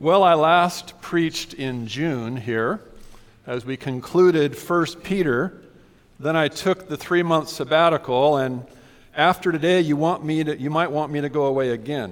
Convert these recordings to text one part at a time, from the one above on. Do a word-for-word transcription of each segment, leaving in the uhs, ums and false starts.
Well, I last preached in June here as we concluded First Peter. Then I took the three-month sabbatical, and after today, you want me to, you might want me to go away again.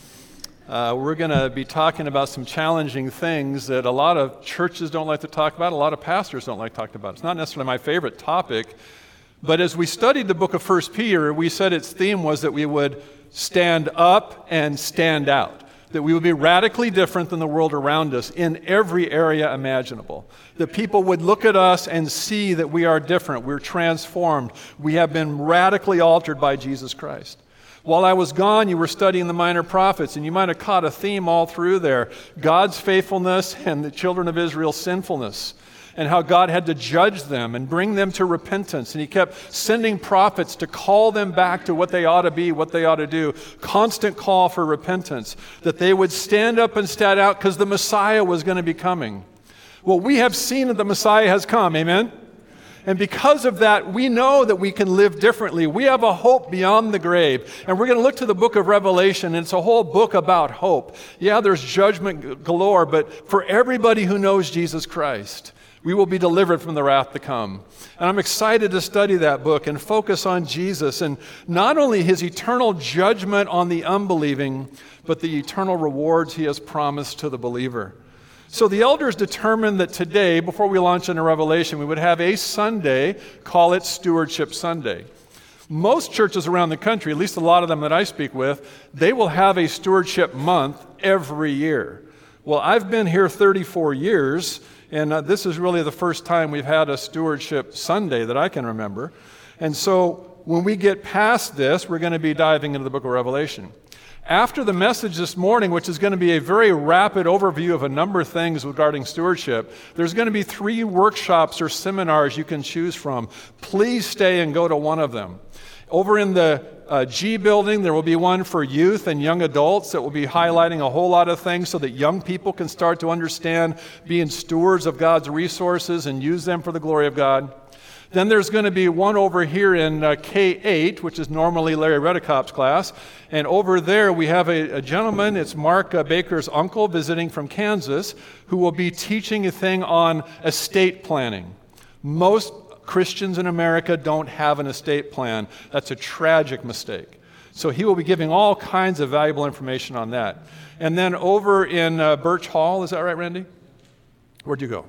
Uh, we're going to be talking about some challenging things that a lot of churches don't like to talk about, a lot of pastors don't like to talk about. It's not necessarily my favorite topic, but as we studied the book of First Peter, we said its theme was that we would stand up and stand out. That we would be radically different than the world around us in every area imaginable. That people would look at us and see that we are different, we're transformed, we have been radically altered by Jesus Christ. While I was gone, you were studying the minor prophets, and you might have caught a theme all through there. God's faithfulness and the children of Israel's sinfulness, and how God had to judge them and bring them to repentance. And he kept sending prophets to call them back to what they ought to be, what they ought to do. Constant call for repentance, that they would stand up and stand out because the Messiah was going to be coming. Well, we have seen that the Messiah has come, amen? And because of that, we know that we can live differently. We have a hope beyond the grave. And we're going to look to the book of Revelation, and it's a whole book about hope. Yeah, there's judgment galore, but for everybody who knows Jesus Christ, we will be delivered from the wrath to come. And I'm excited to study that book and focus on Jesus and not only his eternal judgment on the unbelieving, but the eternal rewards he has promised to the believer. So the elders determined that today, before we launch into Revelation, we would have a Sunday, call it Stewardship Sunday. Most churches around the country, at least a lot of them that I speak with, they will have a stewardship month every year. Well, I've been here thirty-four years, and uh, this is really the first time we've had a Stewardship Sunday that I can remember. And so when we get past this, we're going to be diving into the book of Revelation. After the message this morning, which is going to be a very rapid overview of a number of things regarding stewardship, there's going to be three workshops or seminars you can choose from. Please stay and go to one of them. Over in the uh, G building, there will be one for youth and young adults that will be highlighting a whole lot of things so that young people can start to understand being stewards of God's resources and use them for the glory of God. Then there's going to be one over here in uh, K eight, which is normally Larry Redekop's class. And over there we have a, a gentleman, it's Mark uh, Baker's uncle visiting from Kansas, who will be teaching a thing on estate planning. Most Christians in America don't have an estate plan. That's a tragic mistake. So he will be giving all kinds of valuable information on that. And then over in uh, Birch Hall, is that right, Randy? Where'd you go?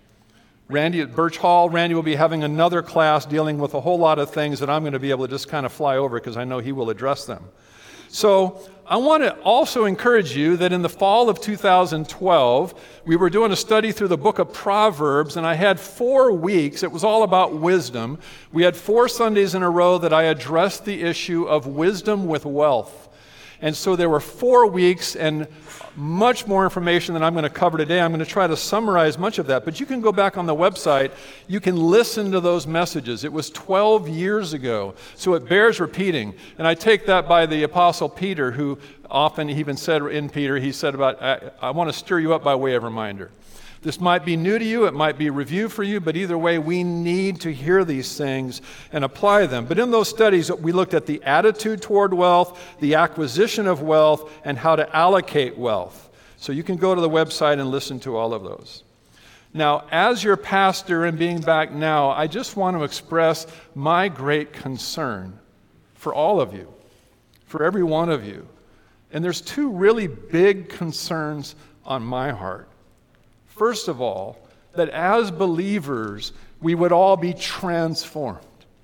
Randy at Birch Hall. Randy will be having another class dealing with a whole lot of things that I'm going to be able to just kind of fly over because I know he will address them. So I want to also encourage you that in the fall of two thousand twelve, we were doing a study through the book of Proverbs, and I had four weeks. It was all about wisdom. We had four Sundays in a row that I addressed the issue of wisdom with wealth. And so there were four weeks and much more information than I'm going to cover today. I'm going to try to summarize much of that. But you can go back on the website. You can listen to those messages. It was twelve years ago, so it bears repeating. And I take that by the Apostle Peter, who often even said in Peter, he said about, I, I want to stir you up by way of reminder. This might be new to you, it might be review for you, but either way, we need to hear these things and apply them. But in those studies, we looked at the attitude toward wealth, the acquisition of wealth, and how to allocate wealth. So you can go to the website and listen to all of those. Now, as your pastor and being back now, I just want to express my great concern for all of you, for every one of you. And there's two really big concerns on my heart. First of all, that as believers, we would all be transformed.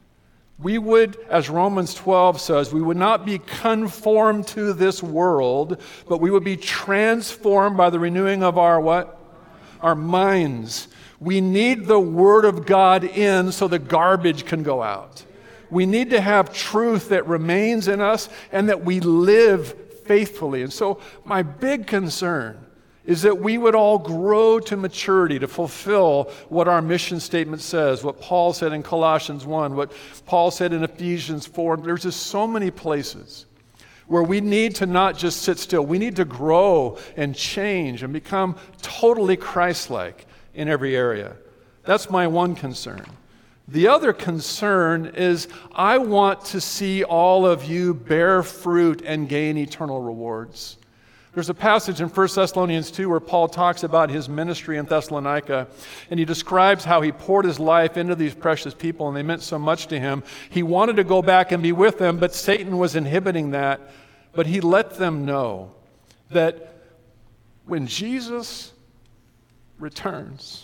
We would, as Romans twelve says, we would not be conformed to this world, but we would be transformed by the renewing of our what? Our minds. We need the Word of God in so the garbage can go out. We need to have truth that remains in us and that we live faithfully. And so my big concern is that we would all grow to maturity to fulfill what our mission statement says, what Paul said in Colossians one, what Paul said in Ephesians four. There's just so many places where we need to not just sit still. We need to grow and change and become totally Christ-like in every area. That's my one concern. The other concern is I want to see all of you bear fruit and gain eternal rewards. There's a passage in First Thessalonians two where Paul talks about his ministry in Thessalonica, and he describes how he poured his life into these precious people, and they meant so much to him. He wanted to go back and be with them, but Satan was inhibiting that. But he let them know that when Jesus returns,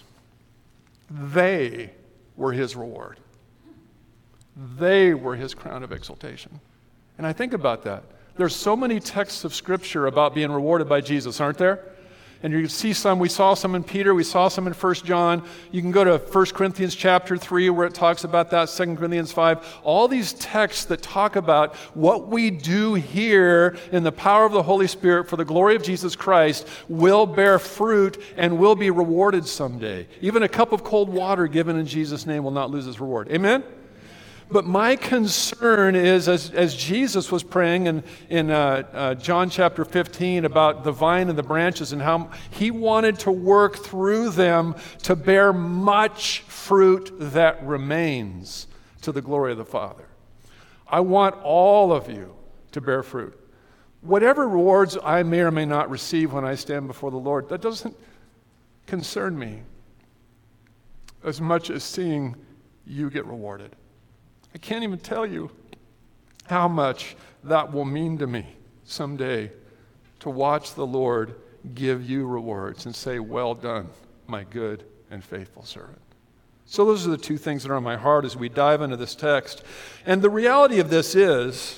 they were his reward. They were his crown of exaltation. And I think about that. There's so many texts of Scripture about being rewarded by Jesus, aren't there? And you see some, we saw some in Peter, we saw some in First John. You can go to First Corinthians chapter three where it talks about that, Second Corinthians five. All these texts that talk about what we do here in the power of the Holy Spirit for the glory of Jesus Christ will bear fruit and will be rewarded someday. Even a cup of cold water given in Jesus' name will not lose its reward. Amen? But my concern is, as, as Jesus was praying in, in uh, uh, John chapter fifteen about the vine and the branches and how he wanted to work through them to bear much fruit that remains to the glory of the Father. I want all of you to bear fruit. Whatever rewards I may or may not receive when I stand before the Lord, that doesn't concern me as much as seeing you get rewarded. I can't even tell you how much that will mean to me someday to watch the Lord give you rewards and say, well done, my good and faithful servant. So those are the two things that are on my heart as we dive into this text. And the reality of this is,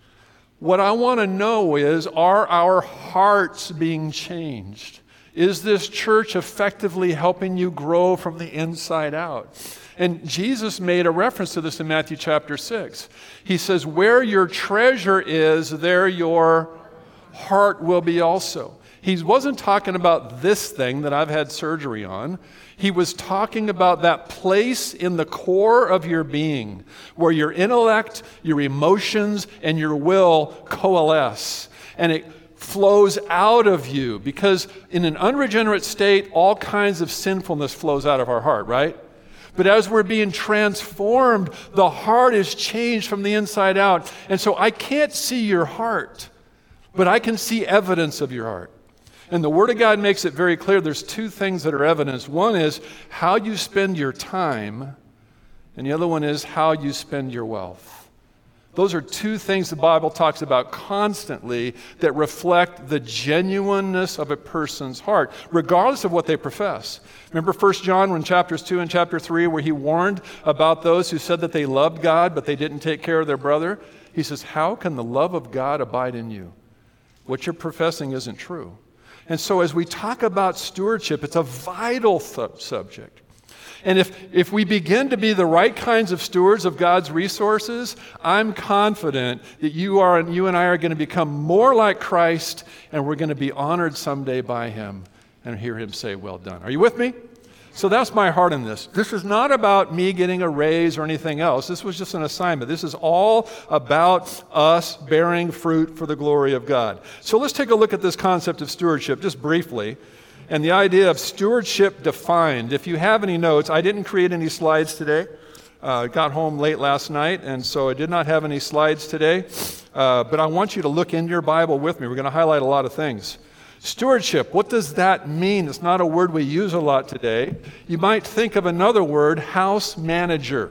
what I want to know is, are our hearts being changed? Is this church effectively helping you grow from the inside out? And Jesus made a reference to this in Matthew chapter six. He says, where your treasure is, there your heart will be also. He wasn't talking about this thing that I've had surgery on. He was talking about that place in the core of your being where your intellect, your emotions, and your will coalesce. And it flows out of you, because in an unregenerate state, all kinds of sinfulness flows out of our heart, right? But as we're being transformed, the heart is changed from the inside out. And so I can't see your heart, but I can see evidence of your heart. And the Word of God makes it very clear there's two things that are evidence. One is how you spend your time, and the other one is how you spend your wealth. Those are two things the Bible talks about constantly that reflect the genuineness of a person's heart, regardless of what they profess. Remember First John in chapters two and chapter three where he warned about those who said that they loved God, but they didn't take care of their brother? He says, how can the love of God abide in you? What you're professing isn't true. And so as we talk about stewardship, it's a vital th- subject. And if, if we begin to be the right kinds of stewards of God's resources, I'm confident that you are and you and I are going to become more like Christ, and we're going to be honored someday by him and hear him say, well done. Are you with me? So that's my heart in this. This is not about me getting a raise or anything else. This was just an assignment. This is all about us bearing fruit for the glory of God. So let's take a look at this concept of stewardship just briefly. And the idea of stewardship defined. If you have any notes, I didn't create any slides today. I uh, got home late last night, and so I did not have any slides today. Uh, but I want you to look in your Bible with me. We're going to highlight a lot of things. Stewardship, what does that mean? It's not a word we use a lot today. You might think of another word, house manager.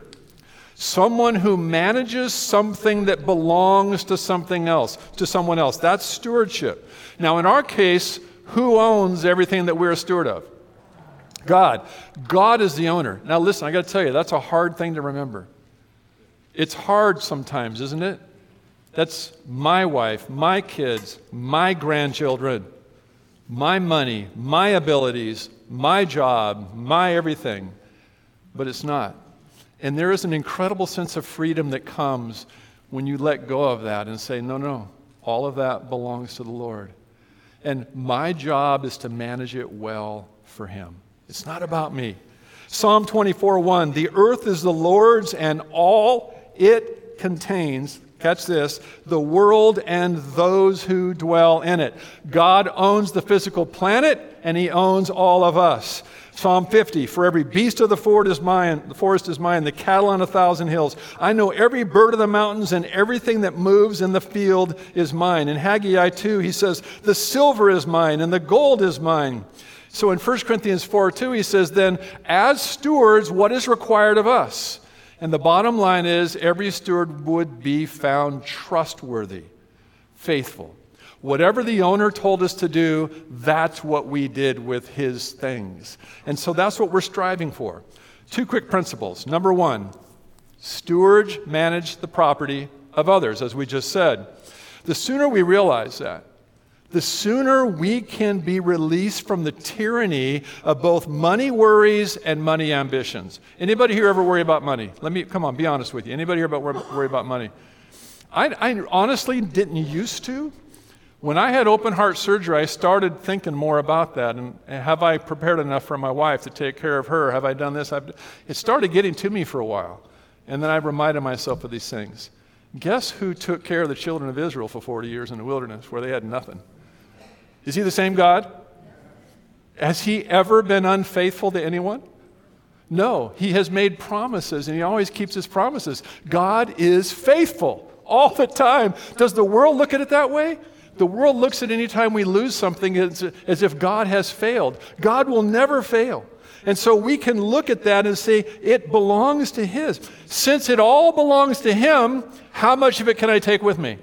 Someone who manages something that belongs to something else, to someone else. That's stewardship. Now, in our case, who owns everything that we're a steward of? God. God is the owner. Now listen, I got to tell you, that's a hard thing to remember. It's hard sometimes, isn't it? That's my wife, my kids, my grandchildren, my money, my abilities, my job, my everything. But it's not. And there is an incredible sense of freedom that comes when you let go of that and say, no, no, all of that belongs to the Lord. And my job is to manage it well for him. It's not about me. Psalm twenty-four one, the earth is the Lord's and all it contains. catch this, the world and those who dwell in it. God owns the physical planet, and he owns all of us. Psalm fifty, for every beast of the forest is mine, the forest is mine, the cattle on a thousand hills. I know every bird of the mountains, and everything that moves in the field is mine. In Haggai two, he says, the silver is mine, and the gold is mine. So in First Corinthians four two, he says, then as stewards, what is required of us? And the bottom line is, every steward would be found trustworthy, faithful. Whatever the owner told us to do, that's what we did with his things. And so that's what we're striving for. Two quick principles. Number one, stewards manage the property of others, as we just said. The sooner we realize that, the sooner we can be released from the tyranny of both money worries and money ambitions. Anybody here ever worry about money? Let me, come on, be honest with you. Anybody here about worry about money? I, I honestly didn't used to. When I had open heart surgery, I started thinking more about that. And have I prepared enough for my wife to take care of her? Have I done this? I've, it started getting to me for a while. And then I reminded myself of these things. Guess who took care of the children of Israel for forty years in the wilderness where they had nothing? Is he the same God? Has he ever been unfaithful to anyone? No. He has made promises, and he always keeps his promises. God is faithful all the time. Does the world look at it that way? The world looks at any time we lose something as, as if God has failed. God will never fail. And so we can look at that and say, it belongs to his. Since it all belongs to him, how much of it can I take with me?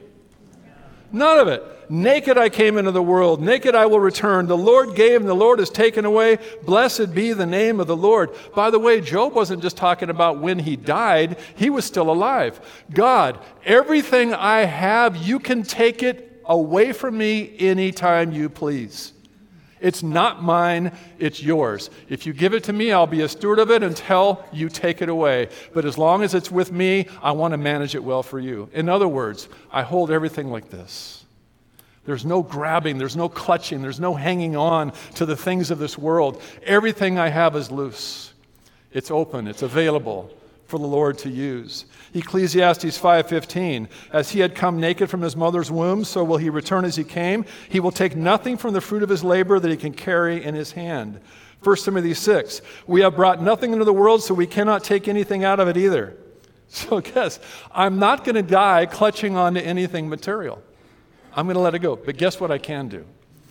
None of it. Naked I came into the world, naked I will return. The Lord gave and the Lord has taken away. Blessed be the name of the Lord. By the way, Job wasn't just talking about when he died, he was still alive. God, everything I have, you can take it away from me anytime you please. It's not mine, it's yours. If you give it to me, I'll be a steward of it until you take it away. But as long as it's with me, I want to manage it well for you. In other words, I hold everything like this. There's no grabbing, there's no clutching, there's no hanging on to the things of this world. Everything I have is loose. It's open, it's available for the Lord to use. Ecclesiastes five fifteen, as he had come naked from his mother's womb, so will he return as he came. He will take nothing from the fruit of his labor that he can carry in his hand. First Timothy six, we have brought nothing into the world, so we cannot take anything out of it either. So guess, I'm not going to die clutching on to anything material. I'm going to let it go. But guess what I can do?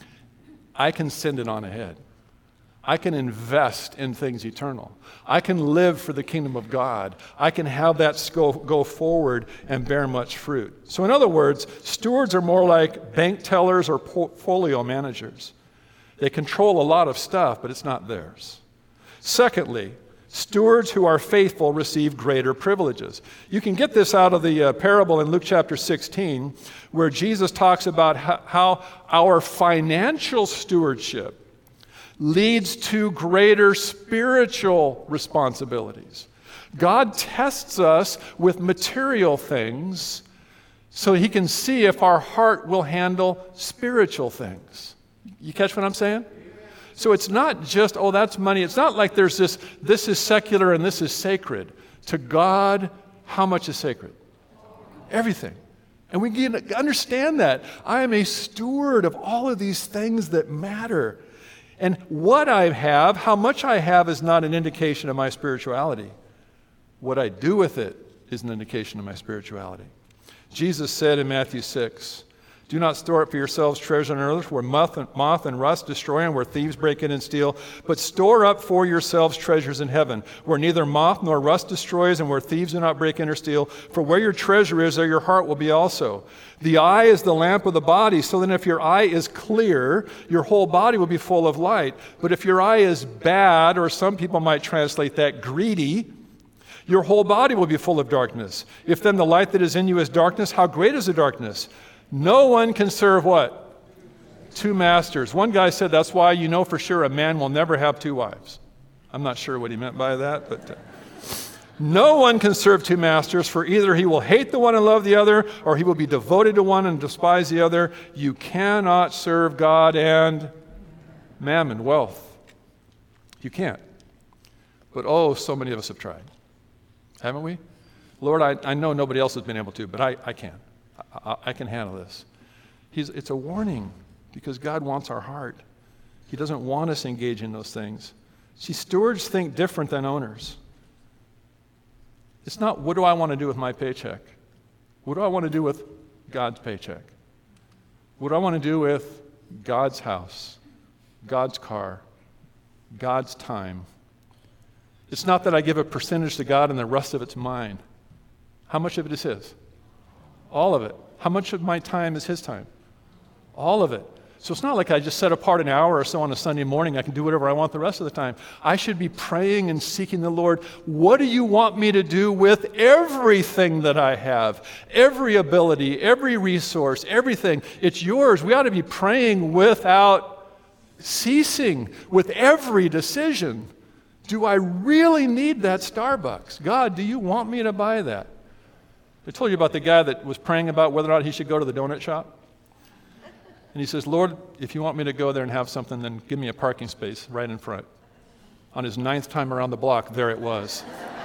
I can send it on ahead. I can invest in things eternal. I can live for the kingdom of God. I can have that go, go forward and bear much fruit. So in other words, stewards are more like bank tellers or portfolio managers. They control a lot of stuff, but it's not theirs. Secondly, stewards who are faithful receive greater privileges. You can get this out of the uh, parable in Luke chapter sixteen, where Jesus talks about how, how our financial stewardship leads to greater spiritual responsibilities. God tests us with material things so he can see if our heart will handle spiritual things. You catch what I'm saying? So it's not just, oh, that's money. It's not like there's this, this is secular and this is sacred. To God, how much is sacred? Everything. And we can understand that. I am a steward of all of these things that matter. And what I have, how much I have, is not an indication of my spirituality. What I do with it is an indication of my spirituality. Jesus said in Matthew six, do not store up for yourselves treasure on earth where moth and, moth and rust destroy and where thieves break in and steal, but store up for yourselves treasures in heaven where neither moth nor rust destroys and where thieves do not break in or steal. For where your treasure is, there your heart will be also. The eye is the lamp of the body, so then if your eye is clear, your whole body will be full of light. But if your eye is bad, or some people might translate that greedy, your whole body will be full of darkness. If then the light that is in you is darkness, how great is the darkness? No one can serve what? Two masters. One guy said that's why you know for sure a man will never have two wives. I'm not sure what he meant by that, but uh, no one can serve two masters, for either he will hate the one and love the other, or he will be devoted to one and despise the other. You cannot serve God and mammon, wealth. You can't. But oh, so many of us have tried. Haven't we? Lord, I, I know nobody else has been able to, but I, I can. I, I can handle this. He's, it's a warning because God wants our heart. He doesn't want us engaged in those things. See, stewards think different than owners. It's not, what do I want to do with my paycheck? What do I want to do with God's paycheck? What do I want to do with God's house, God's car, God's time? It's not that I give a percentage to God and the rest of it's mine. How much of it is His? All of it. How much of my time is His time? All of it. So it's not like I just set apart an hour or so on a Sunday morning. I can do whatever I want the rest of the time. I should be praying and seeking the Lord. What do you want me to do with everything that I have? Every ability, every resource, everything. It's yours. We ought to be praying without ceasing with every decision. Do I really need that Starbucks? God, do you want me to buy that? I told you about the guy that was praying about whether or not he should go to the donut shop. And he says, Lord, if you want me to go there and have something, then give me a parking space right in front. On his ninth time around the block, there it was.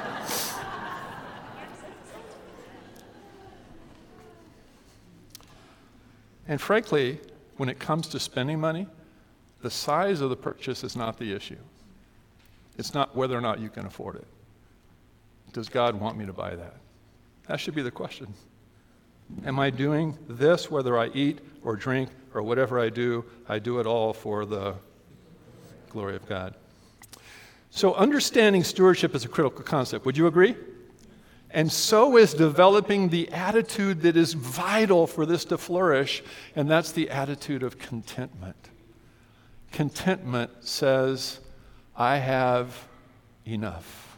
And frankly, when it comes to spending money, the size of the purchase is not the issue. It's not whether or not you can afford it. Does God want me to buy that? That should be the question. Am I doing this, whether I eat or drink or whatever I do, I do it all for the glory of God. So understanding stewardship is a critical concept. Would you agree? And so is developing the attitude that is vital for this to flourish, and that's the attitude of contentment. Contentment says, I have enough.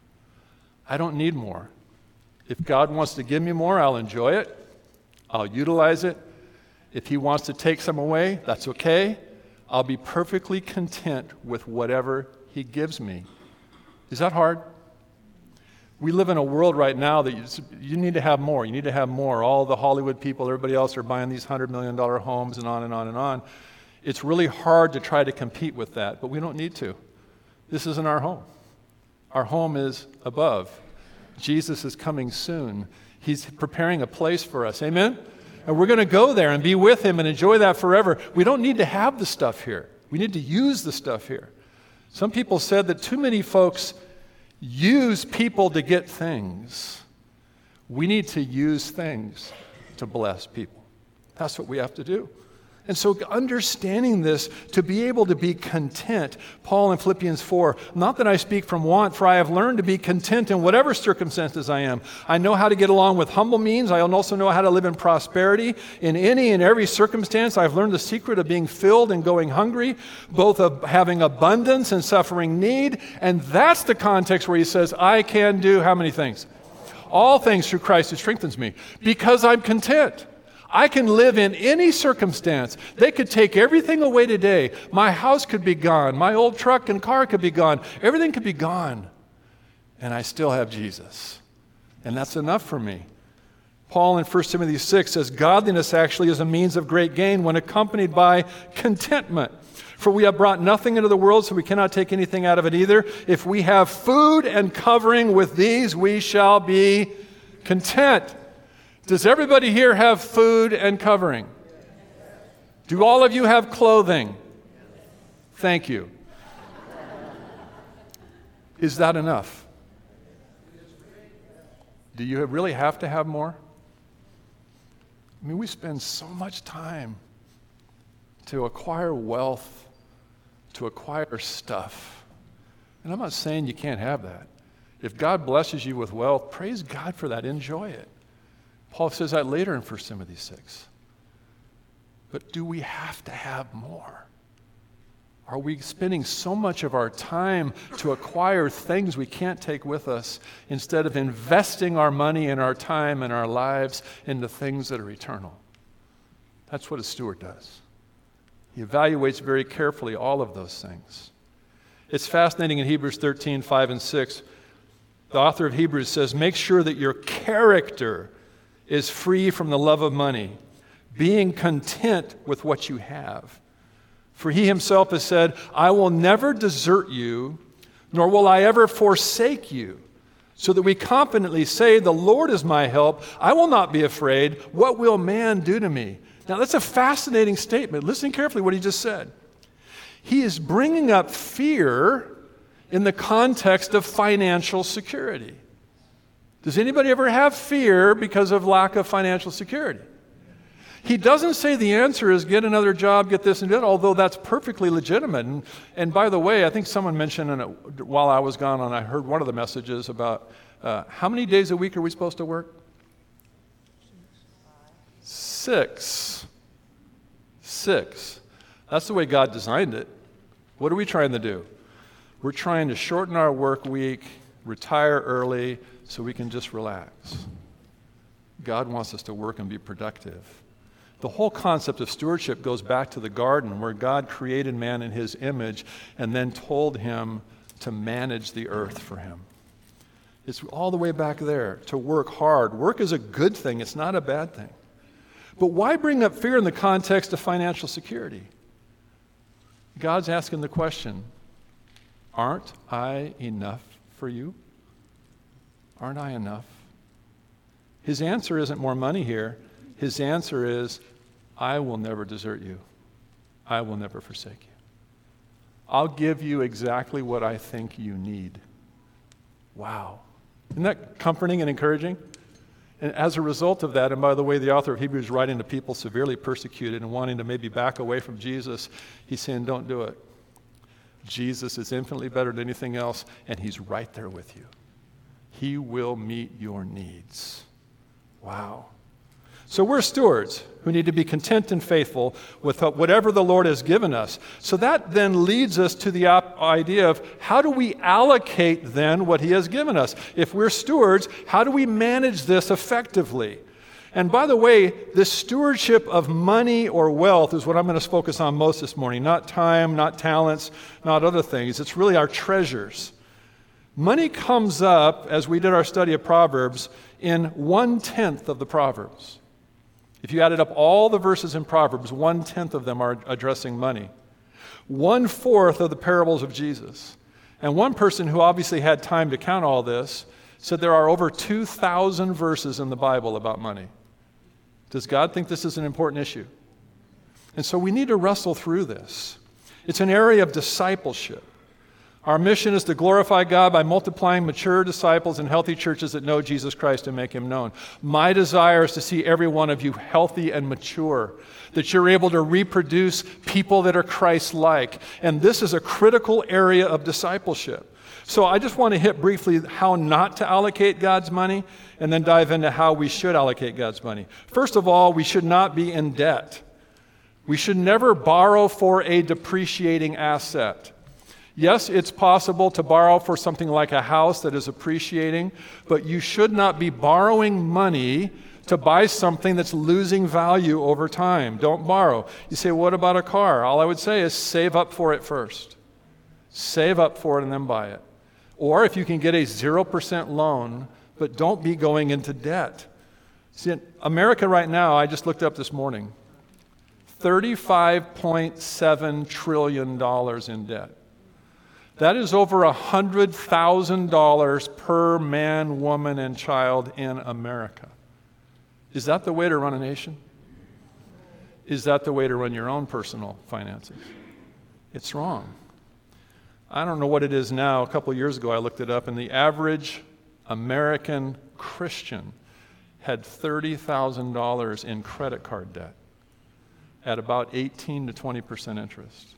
I don't need more. If God wants to give me more, I'll enjoy it. I'll utilize it. If He wants to take some away, that's okay. I'll be perfectly content with whatever He gives me. Is that hard? We live in a world right now that you, just, you need to have more. You need to have more. All the Hollywood people, everybody else are buying these one hundred million dollars homes and on and on and on. It's really hard to try to compete with that, but we don't need to. This isn't our home. Our home is above. Jesus is coming soon. He's preparing a place for us. Amen? And we're going to go there and be with Him and enjoy that forever. We don't need to have the stuff here. We need to use the stuff here. Some people said that too many folks use people to get things. We need to use things to bless people. That's what we have to do. And so understanding this, to be able to be content, Paul in Philippians four, not that I speak from want, for I have learned to be content in whatever circumstances I am. I know how to get along with humble means. I also know how to live in prosperity. In any and every circumstance, I've learned the secret of being filled and going hungry, both of having abundance and suffering need. And that's the context where he says, I can do how many things? All things through Christ who strengthens me, because I'm content. I can live in any circumstance. They could take everything away today. My house could be gone. My old truck and car could be gone. Everything could be gone. And I still have Jesus. And that's enough for me. Paul in First Timothy six says, godliness actually is a means of great gain when accompanied by contentment. For we have brought nothing into the world, so we cannot take anything out of it either. If we have food and covering, with these we shall be content. Does everybody here have food and covering? Do all of you have clothing? Thank you. Is that enough? Do you really have to have more? I mean, we spend so much time to acquire wealth, to acquire stuff. And I'm not saying you can't have that. If God blesses you with wealth, praise God for that. Enjoy it. Paul says that later in First Timothy six. But do we have to have more? Are we spending so much of our time to acquire things we can't take with us instead of investing our money and our time and our lives into things that are eternal? That's what a steward does. He evaluates very carefully all of those things. It's fascinating in Hebrews thirteen, five and six. The author of Hebrews says, make sure that your character is free from the love of money, being content with what you have. For he himself has said, I will never desert you, nor will I ever forsake you. so that we confidently say, the Lord is my help. I will not be afraid. What will man do to me? Now, that's a fascinating statement. Listen carefully what he just said. He is bringing up fear in the context of financial security. Does anybody ever have fear because of lack of financial security? He doesn't say the answer is get another job, get this and that, although that's perfectly legitimate. And, and by the way, I think someone mentioned in it while I was gone, and I heard one of the messages about uh, how many days a week are we supposed to work? Six. Six. That's the way God designed it. What are we trying to do? We're trying to shorten our work week, retire early, so we can just relax. God wants us to work and be productive. The whole concept of stewardship goes back to the garden where God created man in his image and then told him to manage the earth for him. It's all the way back there, to work hard. Work is a good thing. It's not a bad thing. But why bring up fear in the context of financial security? God's asking the question, aren't I enough for you? Aren't I enough? His answer isn't more money here. His answer is, I will never desert you. I will never forsake you. I'll give you exactly what I think you need. Wow. Isn't that comforting and encouraging? And as a result of that, and by the way, the author of Hebrews is writing to people severely persecuted and wanting to maybe back away from Jesus, he's saying, don't do it. Jesus is infinitely better than anything else, and he's right there with you. He will meet your needs. Wow. So we're stewards who need to be content and faithful with whatever the Lord has given us. So that then leads us to the op- idea of how do we allocate then what he has given us? If we're stewards, how do we manage this effectively? And by the way, this stewardship of money or wealth is what I'm going to focus on most this morning. Not time, not talents, not other things. It's really our treasures. Money comes up, as we did our study of Proverbs, in one-tenth of the Proverbs. If you added up all the verses in Proverbs, one-tenth of them are addressing money. One-fourth of the parables of Jesus. And one person who obviously had time to count all this said there are over two thousand verses in the Bible about money. Does God think this is an important issue? And so we need to wrestle through this. It's an area of discipleship. Our mission is to glorify God by multiplying mature disciples in healthy churches that know Jesus Christ and make him known. My desire is to see every one of you healthy and mature, that you're able to reproduce people that are Christ-like. And this is a critical area of discipleship. So I just want to hit briefly how not to allocate God's money and then dive into how we should allocate God's money. First of all, we should not be in debt. We should never borrow for a depreciating asset. Yes, it's possible to borrow for something like a house that is appreciating, but you should not be borrowing money to buy something that's losing value over time. Don't borrow. You say, what about a car? All I would say is save up for it first. Save up for it and then buy it. Or if you can get a zero percent loan, but don't be going into debt. See, in America right now, I just looked up this morning, thirty-five point seven trillion dollars in debt. That is over one hundred thousand dollars per man, woman, and child in America. Is that the way to run a nation? Is that the way to run your own personal finances? It's wrong. I don't know what it is now. A couple of years ago, I looked it up, and the average American Christian had thirty thousand dollars in credit card debt at about eighteen to twenty percent interest.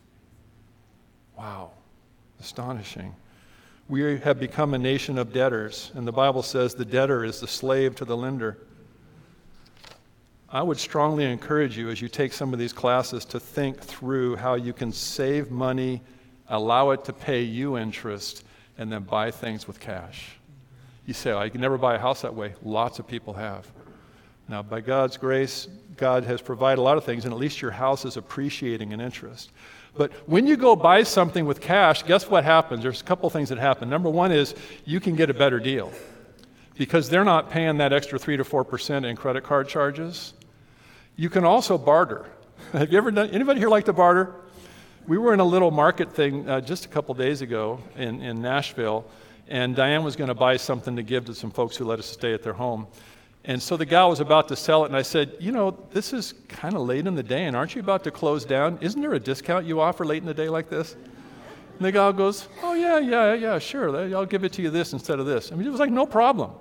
Wow. Astonishing. We have become a nation of debtors, and the Bible says the debtor is the slave to the lender. I would strongly encourage you as you take some of these classes to think through how you can save money, allow it to pay you interest, and then buy things with cash. You say, oh, I can never buy a house that way. Lots of people have. Now, by God's grace, God has provided a lot of things, and at least your house is appreciating in interest. But when you go buy something with cash, guess what happens? There's a couple things that happen. Number one is you can get a better deal because they're not paying that extra three to four percent in credit card charges. You can also barter. Have you ever done, anybody here like to barter? We were in a little market thing uh, just a couple days ago in, in Nashville, and Diane was going to buy something to give to some folks who let us stay at their home. And so the gal was about to sell it, and I said, you know, this is kind of late in the day, and aren't you about to close down? Isn't there a discount you offer late in the day like this? And the gal goes, oh, yeah, yeah, yeah, sure. I'll give it to you this instead of this. I mean, it was like, no problem.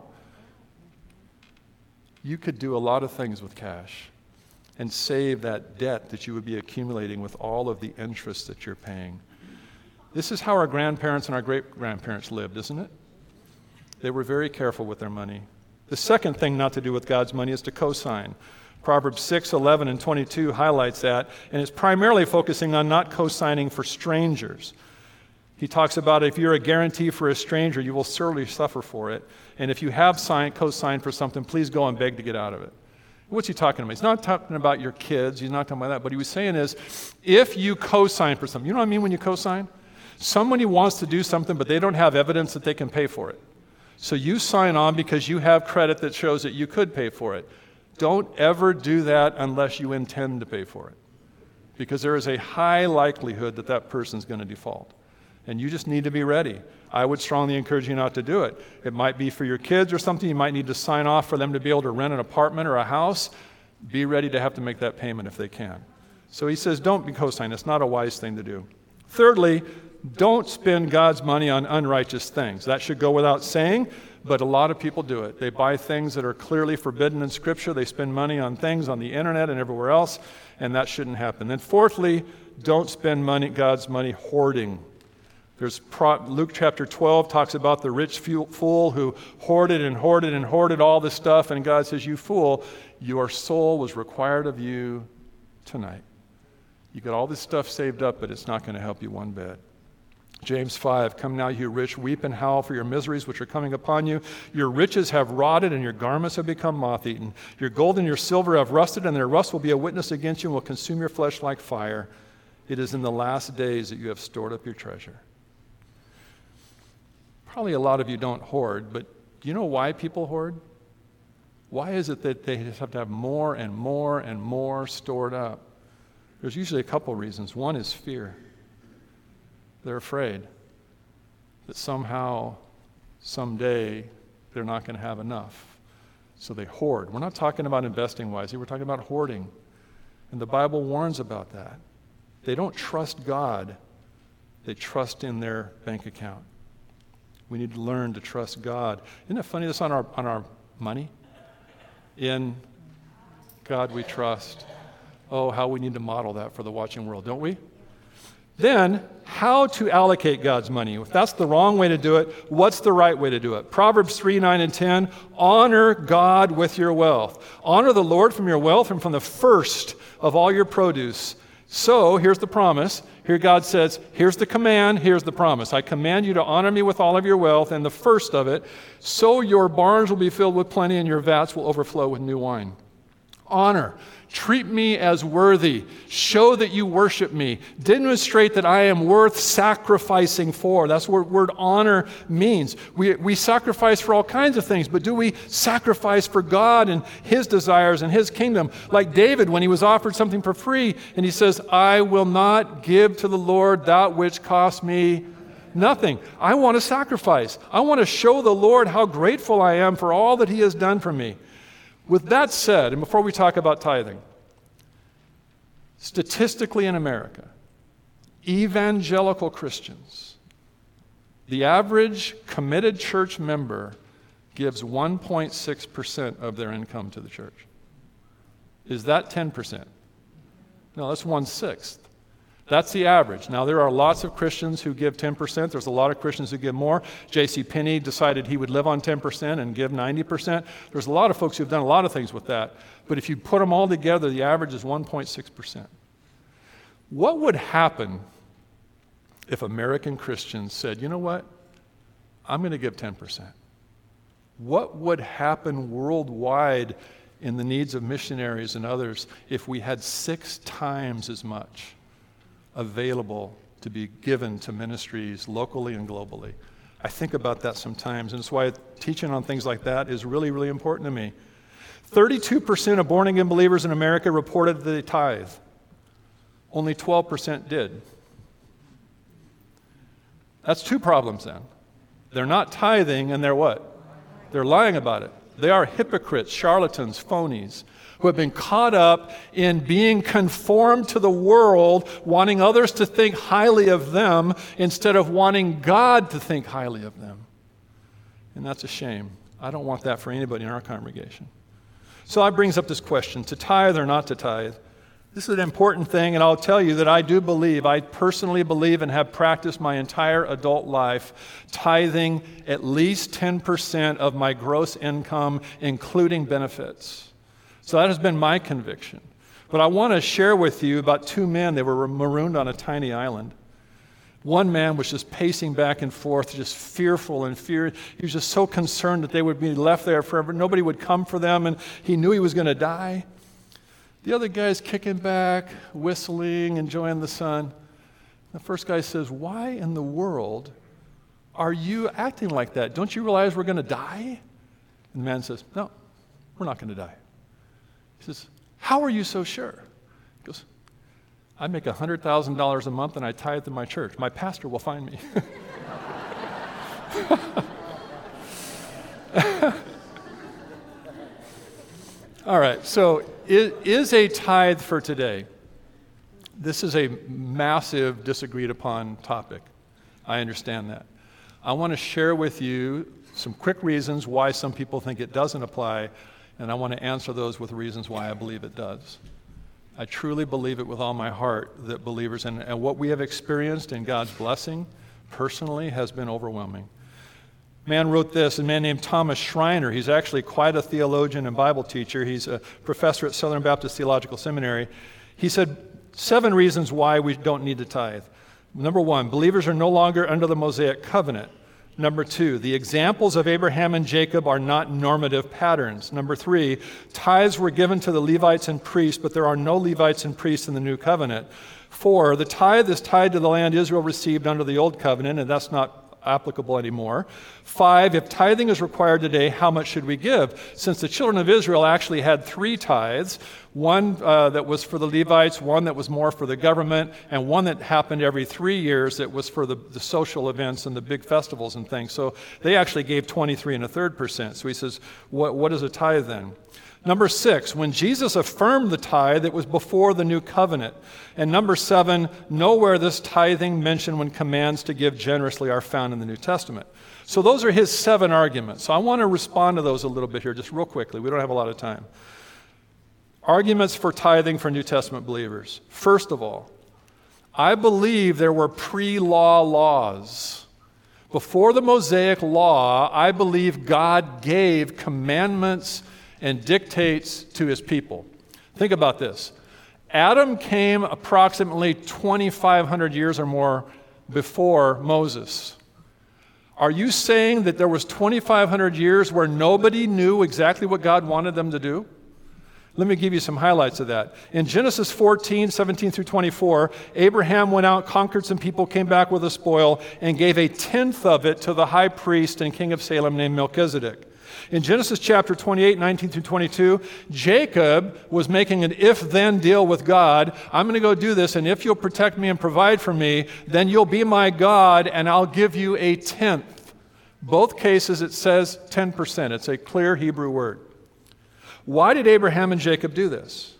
You could do a lot of things with cash and save that debt that you would be accumulating with all of the interest that you're paying. This is how our grandparents and our great-grandparents lived, isn't it? They were very careful with their money. The second thing not to do with God's money is to co-sign. Proverbs six, eleven, and twenty-two highlights that, and it's primarily focusing on not co-signing for strangers. He talks about if you're a guarantee for a stranger, you will certainly suffer for it. And if you have signed, co-signed for something, please go and beg to get out of it. What's he talking about? He's not talking about your kids. He's not talking about that. But he was saying is, if you co-sign for something, you know what I mean when you co-sign? Somebody wants to do something, but they don't have evidence that they can pay for it. So you sign on because you have credit that shows that you could pay for it. Don't ever do that unless you intend to pay for it, because there is a high likelihood that that person's going to default. And you just need to be ready. I would strongly encourage you not to do it. It might be for your kids or something. You might need to sign off for them to be able to rent an apartment or a house. Be ready to have to make that payment if they can. So he says, don't be co-sign. It's not a wise thing to do. Thirdly, don't spend God's money on unrighteous things. That should go without saying, but a lot of people do it. They buy things that are clearly forbidden in Scripture. They spend money on things on the internet and everywhere else, and that shouldn't happen. Then fourthly, don't spend money, God's money hoarding. There's Pro, Luke chapter twelve talks about the rich fool who hoarded and hoarded and hoarded all this stuff, and God says, you fool, your soul was required of you tonight. You got all this stuff saved up, but it's not going to help you one bit. James five, come now, you rich, weep and howl for your miseries which are coming upon you. Your riches have rotted, and your garments have become moth-eaten. Your gold and your silver have rusted, and their rust will be a witness against you and will consume your flesh like fire. It is in the last days that you have stored up your treasure. Probably a lot of you don't hoard, but do you know why people hoard? Why is it that they just have to have more and more and more stored up? There's usually a couple reasons. One is fear. They're afraid that somehow, someday, they're not going to have enough. So they hoard. We're not talking about investing wisely. We're talking about hoarding. And the Bible warns about that. They don't trust God. They trust in their bank account. We need to learn to trust God. Isn't it funny this on our on our money? In God we trust. Oh, how we need to model that for the watching world, don't we? Then, how to allocate God's money. If that's the wrong way to do it, what's the right way to do it? Proverbs three, nine, and ten, honor God with your wealth. Honor the Lord from your wealth and from the first of all your produce. So, here's the promise. Here God says, here's the command, here's the promise. I command you to honor me with all of your wealth and the first of it, so your barns will be filled with plenty and your vats will overflow with new wine. Honor. Treat me as worthy. Show that you worship me. Demonstrate that I am worth sacrificing for. That's what word honor means. We, we sacrifice for all kinds of things, but do we sacrifice for God and His desires and His kingdom? Like David when he was offered something for free, and he says, I will not give to the Lord that which cost me nothing. I want to sacrifice. I want to show the Lord how grateful I am for all that He has done for me. With that said, and before we talk about tithing, statistically in America, evangelical Christians, the average committed church member gives one point six percent of their income to the church. Is that ten percent? No, that's one-sixth. That's the average. Now, there are lots of Christians who give ten percent. There's a lot of Christians who give more. J C Penney decided he would live on ten percent and give ninety percent. There's a lot of folks who've done a lot of things with that. But if you put them all together, the average is one point six percent. What would happen if American Christians said, you know what? I'm going to give ten percent. What would happen worldwide in the needs of missionaries and others if we had six times as much available to be given to ministries locally and globally? I think about that sometimes, and it's why teaching on things like that is really, really important to me. thirty-two percent of born-again believers in America reported that they tithe. Only twelve percent did. That's two problems then. They're not tithing, and they're what? They're lying about it. They are hypocrites, charlatans, phonies, who have been caught up in being conformed to the world, wanting others to think highly of them instead of wanting God to think highly of them. And that's a shame. I don't want that for anybody in our congregation. So that brings up this question, to tithe or not to tithe. This is an important thing, and I'll tell you that I do believe, I personally believe and have practiced my entire adult life, tithing at least ten percent of my gross income, including benefits. So that has been my conviction. But I want to share with you about two men that were marooned on a tiny island. One man was just pacing back and forth, just fearful and fear. He was just so concerned that they would be left there forever. Nobody would come for them, and he knew he was going to die. The other guy's kicking back, whistling, enjoying the sun. The first guy says, "Why in the world are you acting like that? Don't you realize we're going to die?" And the man says, "No, we're not going to die." He says, "How are you so sure?" He goes, "I make one hundred thousand dollars a month and I tithe to my church. My pastor will find me." All right, so is, is a tithe for today? This is a massive disagreed upon topic. I understand that. I want to share with you some quick reasons why some people think it doesn't apply, and I want to answer those with reasons why I believe it does. I truly believe it with all my heart that believers, and, and what we have experienced in God's blessing personally has been overwhelming. A man wrote this, a man named Thomas Schreiner. He's actually quite a theologian and Bible teacher. He's a professor at Southern Baptist Theological Seminary. He said, seven reasons why we don't need to tithe. Number one, believers are no longer under the Mosaic covenant. Number two, the examples of Abraham and Jacob are not normative patterns. Number three, tithes were given to the Levites and priests, but there are no Levites and priests in the new covenant. Four, the tithe is tied to the land Israel received under the old covenant, and that's not applicable anymore. Five, if tithing is required today, how much should we give? Since the children of Israel actually had three tithes, one uh, that was for the Levites, one that was more for the government, and one that happened every three years that was for the, the social events and the big festivals and things. So they actually gave twenty-three and a third percent. So he says, what, what is a tithe then? Number six, when Jesus affirmed the tithe, it was before the new covenant. And number seven, nowhere this tithing mentioned when commands to give generously are found in the New Testament. So those are his seven arguments. So I want to respond to those a little bit here, just real quickly. We don't have a lot of time. Arguments for tithing for New Testament believers. First of all, I believe there were pre-law laws. Before the Mosaic law, I believe God gave commandments and dictates to his people. Think about this. Adam came approximately twenty-five hundred years or more before Moses. Are you saying that there was twenty-five hundred years where nobody knew exactly what God wanted them to do? Let me give you some highlights of that. In Genesis fourteen, seventeen through twenty-four, Abraham went out, conquered some people, came back with a spoil, and gave a tenth of it to the high priest and king of Salem named Melchizedek. In Genesis chapter twenty-eight, nineteen through twenty-two, Jacob was making an if-then deal with God. I'm going to go do this, and if you'll protect me and provide for me, then you'll be my God, and I'll give you a tenth. Both cases it says ten percent. It's a clear Hebrew word. Why did Abraham and Jacob do this?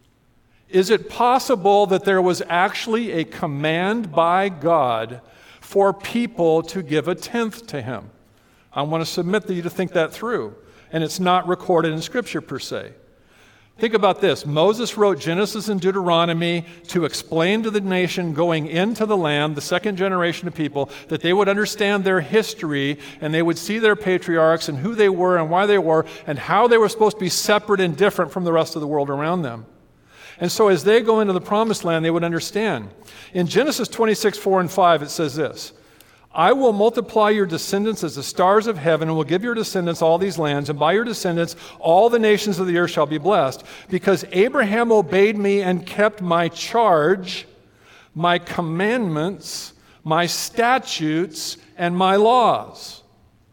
Is it possible that there was actually a command by God for people to give a tenth to him? I want to submit to you to think that through. And it's not recorded in Scripture per se. Think about this. Moses wrote Genesis and Deuteronomy to explain to the nation going into the land, the second generation of people, that they would understand their history and they would see their patriarchs and who they were and why they were and how they were supposed to be separate and different from the rest of the world around them. And so as they go into the promised land, they would understand. In Genesis twenty-six, four and five, it says this, I will multiply your descendants as the stars of heaven, and will give your descendants all these lands, and by your descendants all the nations of the earth shall be blessed, because Abraham obeyed me and kept my charge, my commandments, my statutes, and my laws.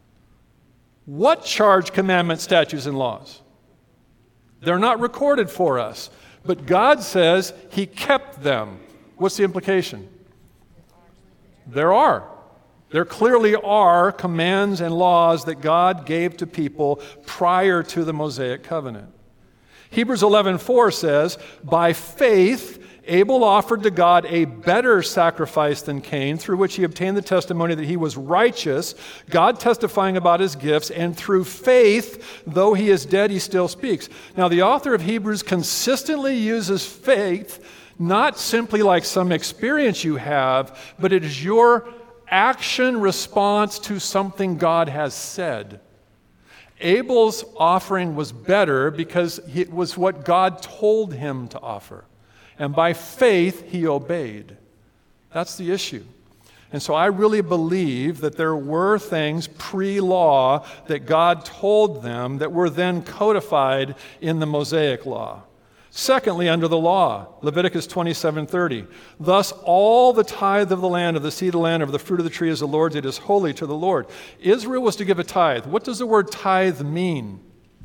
What charge, commandments, statutes, and laws? They're not recorded for us, but God says he kept them. What's the implication? There are. There clearly are commands and laws that God gave to people prior to the Mosaic covenant. Hebrews eleven four says, by faith, Abel offered to God a better sacrifice than Cain, through which he obtained the testimony that he was righteous, God testifying about his gifts, and through faith, though he is dead, he still speaks. Now, the author of Hebrews consistently uses faith, not simply like some experience you have, but it is your action response to something God has said. Abel's offering was better because it was what God told him to offer. And by faith, he obeyed. That's the issue. And so I really believe that there were things pre-law that God told them that were then codified in the Mosaic law. Secondly, under the law, Leviticus twenty-seven thirty, thus all the tithe of the land, of the seed of the land, of the fruit of the tree is the Lord's, it is holy to the Lord. Israel was to give a tithe. What does the word tithe mean?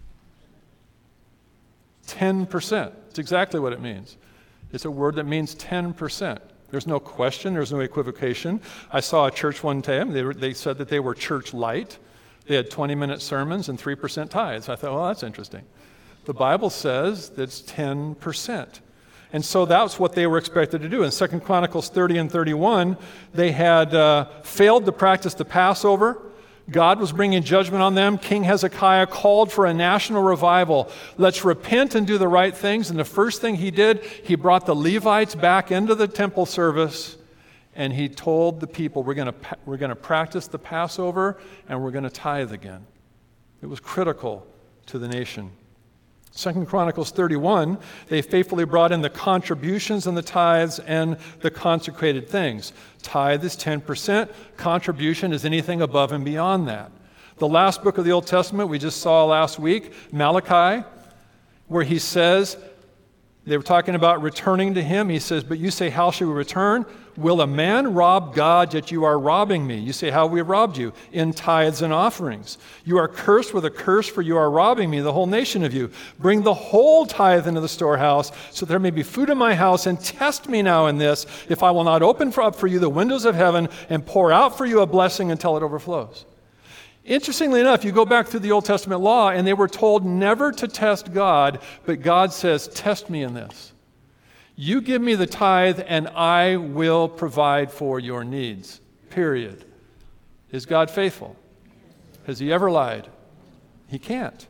ten percent. It's exactly what it means. It's a word that means ten percent. There's no question, there's no equivocation. I saw a church one time, they, were, they said that they were church light. They had twenty-minute sermons and three percent tithes. I thought, well, that's interesting. The Bible says that it's ten percent. And so that's what they were expected to do. In Second Chronicles thirty and thirty-one, they had uh, failed to practice the Passover. God was bringing judgment on them. King Hezekiah called for a national revival. Let's repent and do the right things. And the first thing he did, he brought the Levites back into the temple service, and he told the people, we're going to we're going to practice the Passover, and we're going to tithe again. It was critical to the nation. Second Chronicles thirty-one, they faithfully brought in the contributions and the tithes and the consecrated things. Tithe is ten percent. Contribution is anything above and beyond that. The last book of the Old Testament we just saw last week, Malachi, where he says, they were talking about returning to him. He says, but you say, how shall we return? Will a man rob God, yet you are robbing me? You say, how have we robbed you? In tithes and offerings. You are cursed with a curse, for you are robbing me, the whole nation of you. Bring the whole tithe into the storehouse, so there may be food in my house, and test me now in this, if I will not open for, up for you the windows of heaven and pour out for you a blessing until it overflows. Interestingly enough, you go back through the Old Testament law, and they were told never to test God, but God says, test me in this. You give me the tithe, and I will provide for your needs, period. Is God faithful? Has he ever lied? He can't.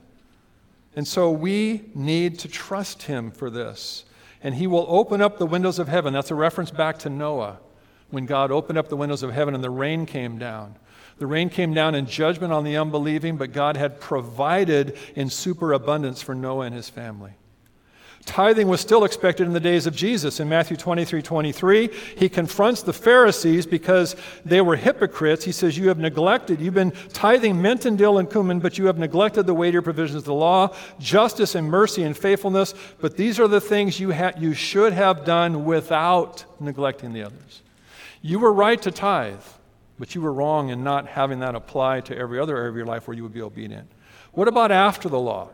And so we need to trust him for this. And he will open up the windows of heaven. That's a reference back to Noah, when God opened up the windows of heaven and the rain came down. The rain came down in judgment on the unbelieving, but God had provided in superabundance for Noah and his family. Tithing was still expected in the days of Jesus. In Matthew twenty-three twenty-three, he confronts the Pharisees because they were hypocrites. He says, you have neglected, you've been tithing mint and dill and cumin, but you have neglected the weightier provisions of the law, justice and mercy and faithfulness. But these are the things you, ha- you should have done without neglecting the others. You were right to tithe, but you were wrong in not having that apply to every other area of your life where you would be obedient. What about after the law?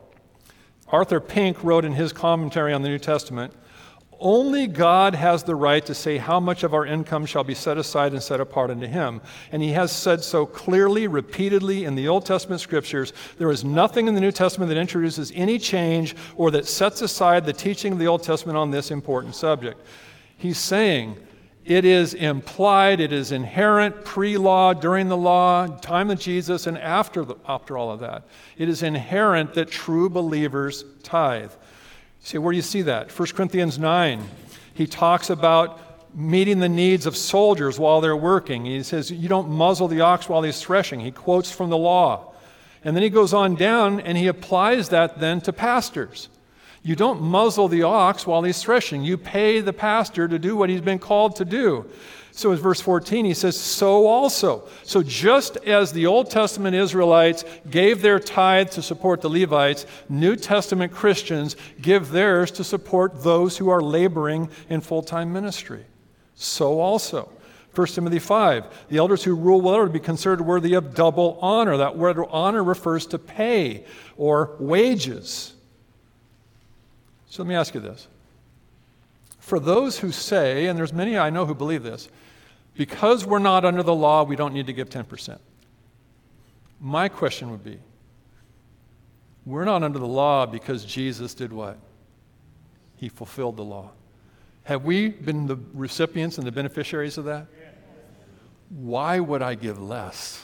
Arthur Pink wrote in his commentary on the New Testament, only God has the right to say how much of our income shall be set aside and set apart unto him. And he has said so clearly, repeatedly in the Old Testament scriptures. There is nothing in the New Testament that introduces any change or that sets aside the teaching of the Old Testament on this important subject. He's saying, it is implied, it is inherent, pre-law, during the law, time of Jesus, and after, the, after all of that. It is inherent that true believers tithe. See, where do you see that? First Corinthians nine, he talks about meeting the needs of soldiers while they're working. He says, you don't muzzle the ox while he's threshing. He quotes from the law. And then he goes on down and he applies that then to pastors. You don't muzzle the ox while he's threshing. You pay the pastor to do what he's been called to do. So in verse fourteen, he says, so also. So just as the Old Testament Israelites gave their tithe to support the Levites, New Testament Christians give theirs to support those who are laboring in full-time ministry. So also. First Timothy five, the elders who rule well are to be considered worthy of double honor. That word honor refers to pay or wages. So let me ask you this. For those who say, and there's many I know who believe this, because we're not under the law, we don't need to give ten percent. My question would be, we're not under the law because Jesus did what? He fulfilled the law. Have we been the recipients and the beneficiaries of that? Why would I give less?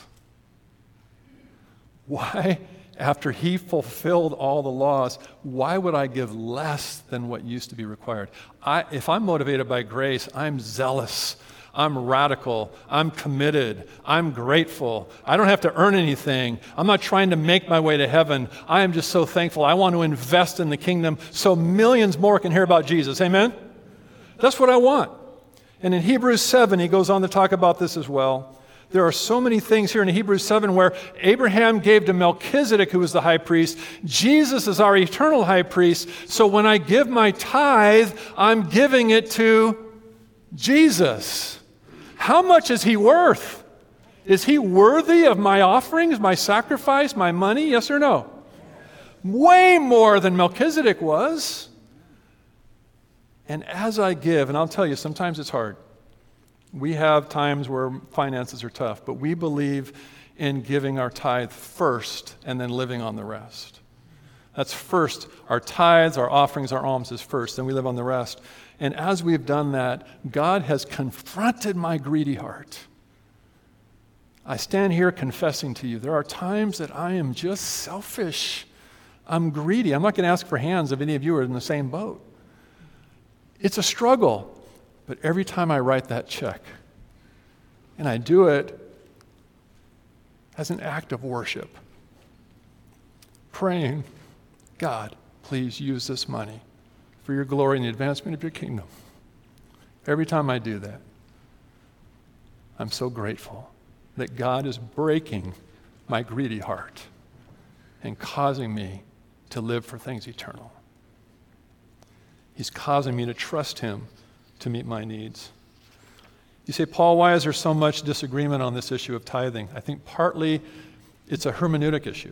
Why, after he fulfilled all the laws, why would I give less than what used to be required? I, if I'm motivated by grace, I'm zealous. I'm radical. I'm committed. I'm grateful. I don't have to earn anything. I'm not trying to make my way to heaven. I am just so thankful. I want to invest in the kingdom so millions more can hear about Jesus. Amen? That's what I want. And in Hebrews seven, he goes on to talk about this as well. There are so many things here in Hebrews seven where Abraham gave to Melchizedek, who was the high priest. Jesus is our eternal high priest. So when I give my tithe, I'm giving it to Jesus. How much is he worth? Is he worthy of my offerings, my sacrifice, my money? Yes or no? Way more than Melchizedek was. And as I give, and I'll tell you, sometimes it's hard. We have times where finances are tough, but we believe in giving our tithe first and then living on the rest. That's first. Our tithes, our offerings, our alms is first, then we live on the rest. And as we've done that, God has confronted my greedy heart. I stand here confessing to you, there are times that I am just selfish. I'm greedy. I'm not going to ask for hands if any of you are in the same boat. It's a struggle. But every time I write that check, and I do it as an act of worship, praying, God, please use this money for your glory and the advancement of your kingdom. Every time I do that, I'm so grateful that God is breaking my greedy heart and causing me to live for things eternal. He's causing me to trust him to meet my needs. You say, Paul, why is there so much disagreement on this issue of tithing? I think partly it's a hermeneutic issue.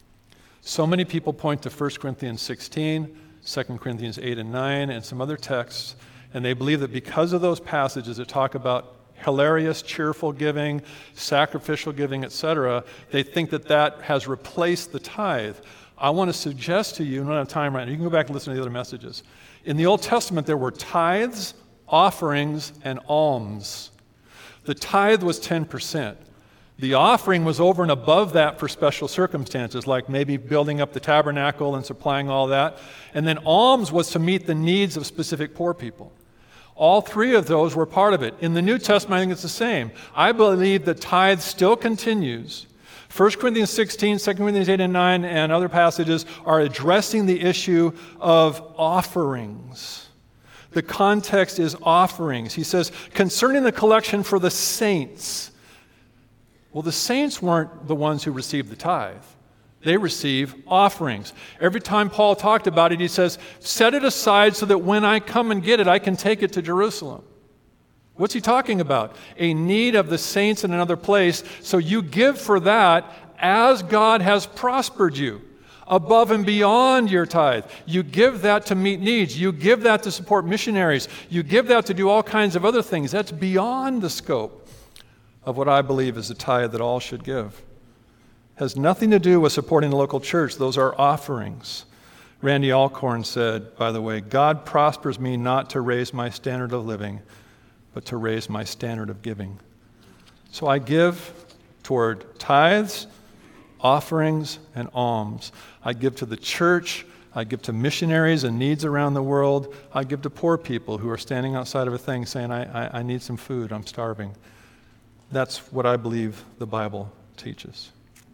So many people point to First Corinthians sixteen, Second Corinthians eight and nine, and some other texts, and they believe that because of those passages that talk about hilarious, cheerful giving, sacrificial giving, et cetera, they think that that has replaced the tithe. I want to suggest to you, we don't have time right now, you can go back and listen to the other messages. In the Old Testament, there were tithes, offerings, and alms. The tithe was ten percent. The offering was over and above that for special circumstances, like maybe building up the tabernacle and supplying all that. And then alms was to meet the needs of specific poor people. All three of those were part of it. In the New Testament, I think it's the same. I believe the tithe still continues. First Corinthians sixteen, Second Corinthians eight and nine, and other passages are addressing the issue of offerings. The context is offerings. He says, concerning the collection for the saints. Well, the saints weren't the ones who received the tithe. They receive offerings. Every time Paul talked about it, he says, set it aside so that when I come and get it, I can take it to Jerusalem. What's he talking about? A need of the saints in another place, so you give for that as God has prospered you. Above and beyond your tithe. You give that to meet needs. You give that to support missionaries. You give that to do all kinds of other things. That's beyond the scope of what I believe is the tithe that all should give. Has nothing to do with supporting the local church. Those are offerings. Randy Alcorn said, by the way, God prospers me not to raise my standard of living, but to raise my standard of giving. So I give toward tithes, offerings, and alms. I give to the church. I give to missionaries and needs around the world. I give to poor people who are standing outside of a thing saying, I, I, I need some food, I'm starving. That's what I believe the Bible teaches.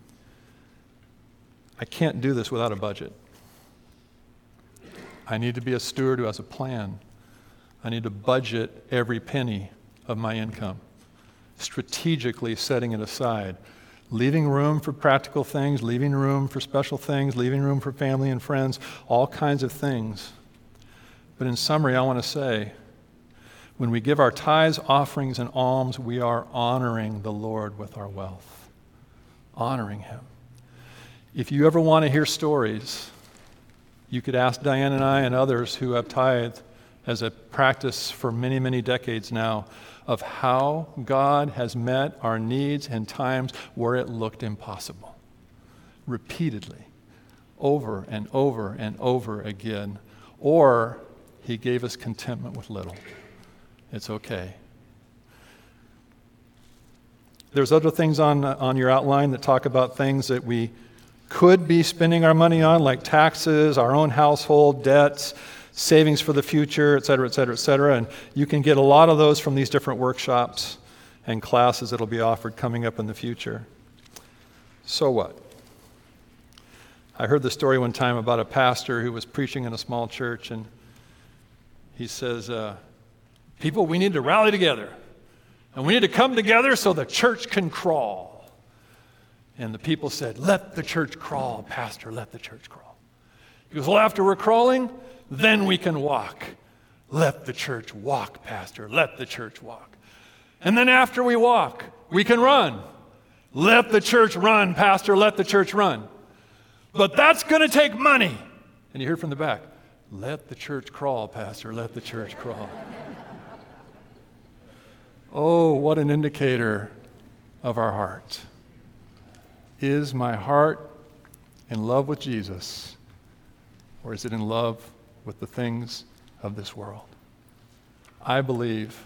I can't do this without a budget. I need to be a steward who has a plan. I need to budget every penny of my income, strategically setting it aside. Leaving room for practical things, leaving room for special things, leaving room for family and friends, all kinds of things. But in summary, I want to say, when we give our tithes, offerings, and alms, we are honoring the Lord with our wealth. Honoring him. If you ever want to hear stories, you could ask Diane and I and others who have tithed as a practice for many, many decades now of how God has met our needs in times where it looked impossible. Repeatedly, over and over and over again. Or he gave us contentment with little. It's okay. There's other things on, on your outline that talk about things that we could be spending our money on, like taxes, our own household debts, savings for the future, et cetera, et cetera, et cetera. And you can get a lot of those from these different workshops and classes that will be offered coming up in the future. So what? I heard the story one time about a pastor who was preaching in a small church, and he says, uh, people, we need to rally together. And we need to come together so the church can crawl. And the people said, let the church crawl, Pastor, let the church crawl. He goes, well, after we're crawling, then we can walk. Let the church walk, Pastor, let the church walk. And then after we walk, we can run. Let the church run, Pastor, let the church run. But that's going to take money. And you hear from the back, let the church crawl, Pastor, let the church crawl. Oh, what an indicator of our heart. Is my heart in love with Jesus, or is it in love with the things of this world? I believe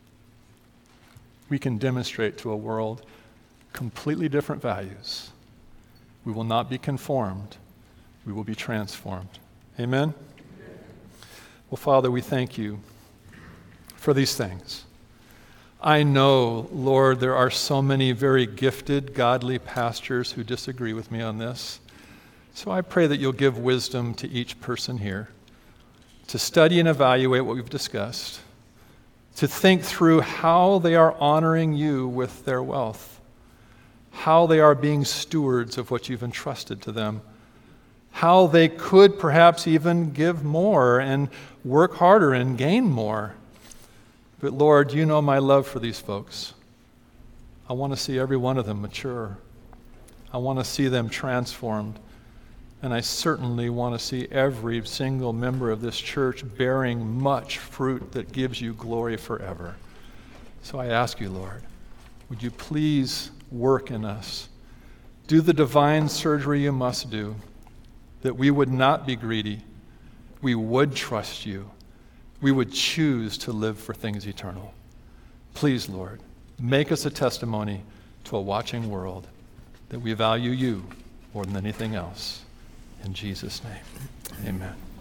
we can demonstrate to a world completely different values. We will not be conformed. We will be transformed. Amen? Well, Father, we thank you for these things. I know, Lord, there are so many very gifted, godly pastors who disagree with me on this. So I pray that you'll give wisdom to each person here to study and evaluate what we've discussed, to think through how they are honoring you with their wealth, how they are being stewards of what you've entrusted to them, how they could perhaps even give more and work harder and gain more. But Lord, you know my love for these folks. I want to see every one of them mature. I want to see them transformed. And I certainly want to see every single member of this church bearing much fruit that gives you glory forever. So I ask you, Lord, would you please work in us? Do the divine surgery you must do, that we would not be greedy. We would trust you. We would choose to live for things eternal. Please, Lord, make us a testimony to a watching world that we value you more than anything else. In Jesus' name, amen.